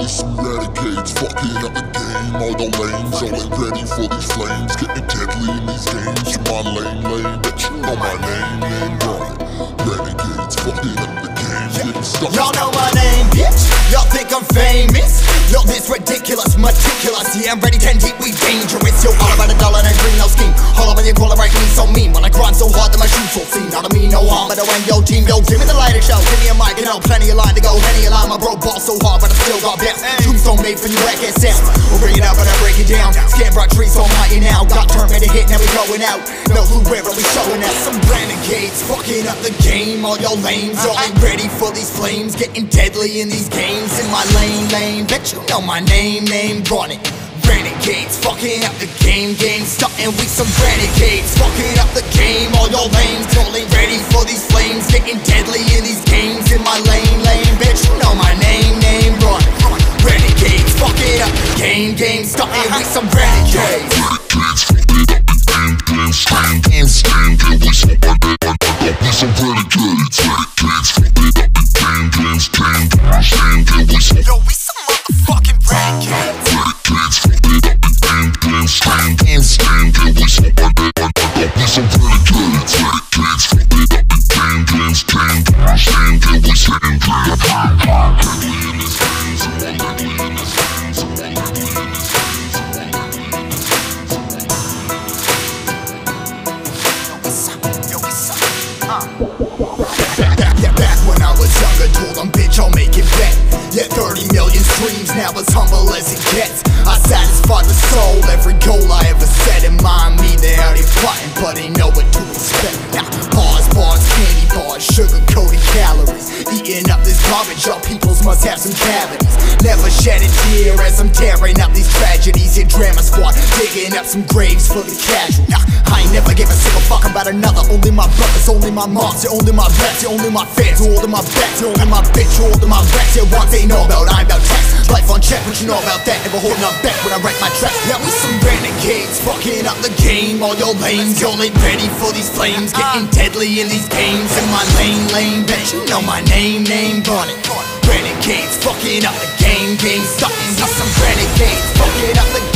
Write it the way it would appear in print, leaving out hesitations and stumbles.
we some renegades, fucking up the game. All the lanes, all ain't ready for these flames. Getting deadly in these games. You're my lane, but you know my name, right? Renegades, fucking up the game, getting stuck. Y'all know my name, bitch. Y'all think I'm famous. Yo, this ridiculous, meticulous. Yeah, I'm ready, 10 deep, we dangerous. Yo, all about a dollar and a green, no scheme. All over you call it right, me so mean. When I grind so hard that my shoes will seem. Not to me, no harm, but when yo team, yo, give me the lighter show. Give me a mic, you know, plenty of line to go. Any line, my bro ball so hard, but I still got best. Tombstone made for you, whack ass sound. We'll bring it out, but I break it down. Scan brought trees so mighty now. Got turned made a hit, now we going out. No who where are we showing out? Some renegades, fucking up the game. All y'all lames, y'all ain't ready for these flames. Getting deadly in these games. In my lane, bet you know my name, run it. Renegades, fucking up the game, starting with some renegades, fucking up the game. All your lanes, y'all ain't ready for these flames. Getting deadly in these games. In my lane, bet you know my name, run it. Renegades, fucking up the game, starting with some renegades. Yo, we some motherfucking renegades. Back when I was younger, told them, bitch, I'll make it back. Yeah, 30 million streams, now as humble as it gets. I satisfy the soul, every goal I ever set in mind. Me, they out here plotting, but they know what to expect. Now, bars, candy bars, sugar-coated calories. Eating up this garbage, y'all peoples must have some cavities. Never shed a tear as I'm tearing up these tragedies. Your drama squad, digging up some graves for the casual. Nah, I ain't never give a single fuck about another. Only my brothers, only my moms, you're only my reps, you're only my fans, you're only my backs, you're only my bitch, you're only my reps. Yeah, one they know about, I'm about tax. Life on check, what you know about that? Never holding up back when I write my tracks. Now we some renegades, fucking up the game. All your lanes, y'all ain't ready for these flames. Getting deadly in these games. In my lane, bet you know my name, run it. Renegades, fucking up the game, starting with some renegades, fucking up the game.